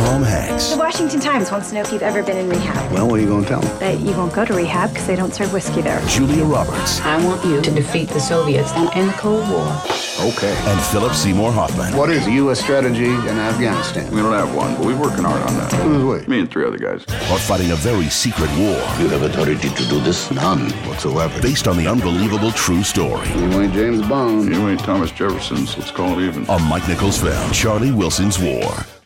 Tom Hanks. The Washington Times wants to know if you've ever been in rehab. Well, what are you going to tell them? That you won't go to rehab because they don't serve whiskey there. Julia Roberts. I want you to defeat the Soviets and end the Cold War. Okay. And Philip Seymour Hoffman. What is the U.S. strategy in Afghanistan? We don't have one, but we're working hard on that. Who's we? Me and 3 other guys. Are fighting a very secret war. You have authority to do this? None whatsoever. Based on the unbelievable true story. You ain't James Bond. You ain't Thomas Jefferson, so let's call it even. A Mike Nichols film, Charlie Wilson's War.